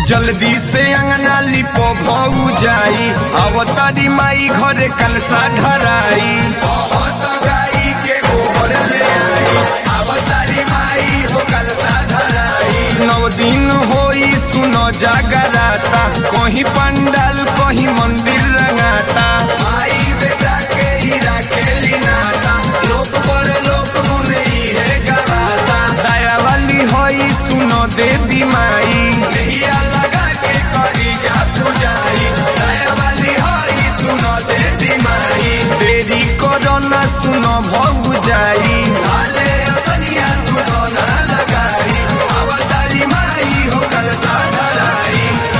जल्दी से अंगना लिपो भऊ जाई अवतारी माई घरे कलसा धराई गाई के गोबर ले आई अवतारी माई हो कलसा धराई 9 दिन होई सुनो जागराता कहीं पंडाल कहीं मंदिर रंगाता माई बेटा के ही राखेली नाता लोक पर लोक गुने है गवाता दया वाली होई सुनो देवी माई नैया लगा के करी जा पूजाई दया वाली होई सुनो देवी माई देरी करो ना सुनो भऊ जाई लाले असनिया तू ना लगाई अवतारी माई हो कलसा धराई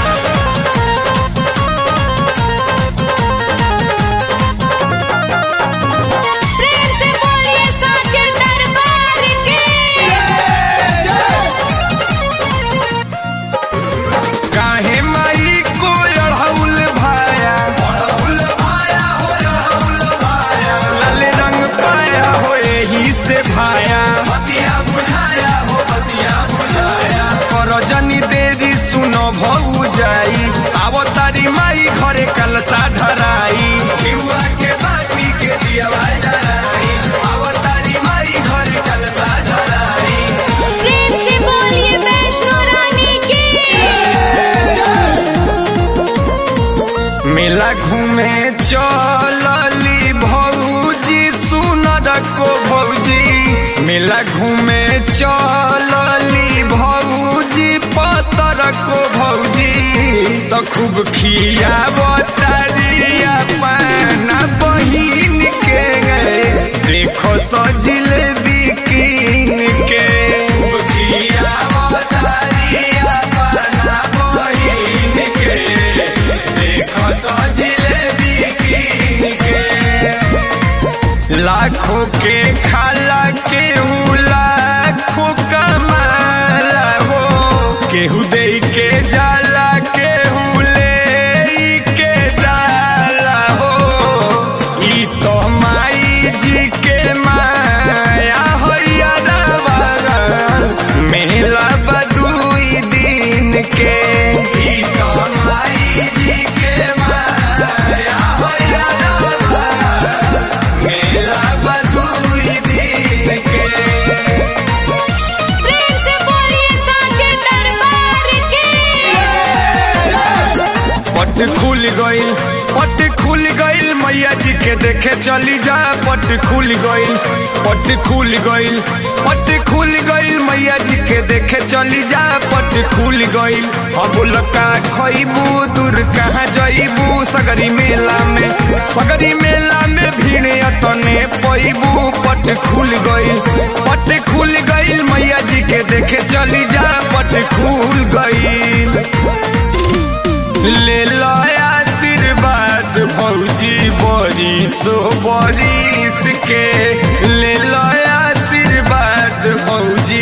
से भाया बतिया बुझाया हो बतिया बुझाया करो जनी देरी सुनो भऊ जाई अवतारी माई घरे कलसा धराई युवा के बाती के दिया जलाई अवतारी माई घरे कलसा धराई प्रेम से बोलिए वैष्णो रानी की। मेला घूमे चलली भौजी सुनर को भौजी मेला घूमे चलली भौजी पतर को भौजी तो खूब खिया बतारिया पाना बहिन के देखो सजिले बिकिन के खूब खिया बतारिया पाना बहिन के देखो सजिले बिकिन के लाखों के खाला केहू लाखों कमाला हो केहू दे के जाला केहू ले के जाला हो ई तो माई जी के माया होइया रवा मेला बदुई दिन के ई तो माई जी के माया होइया रवा मेला बदुई दिन के प्रेम से बोलिए साचे दरबार की। पट खुल गईल मैया जी के देखे चली जा पट खुल गईल मैया जी के देखे चली जा पट खुल गईल अब लका खइबू दूर कहाँ जइबू सगरी मेला में भीड़ अतने पैबू पट खुल गईल मैया जी के देखे चली जा पट खुल गईल ले लो आशीर्वाद भौजी बरिस के ले लो आशीर्वाद भौजी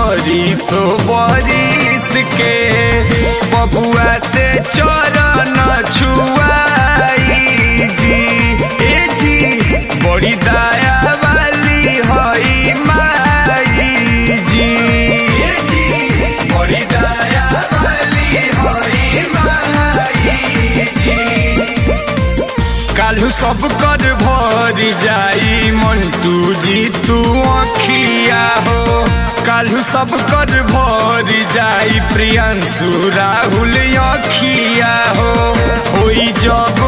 बरिस के बबुआ से चरण छुआई जी ए जी बड़ी दया वाली हई माई जी ए जी बड़ी दया वाली हई माई जी काल्हू सब कर भर जाई मंटू जी तू अखिया हो काल्हू सब कर भर जाई प्रियंशु राहुल अखिया हो होई जब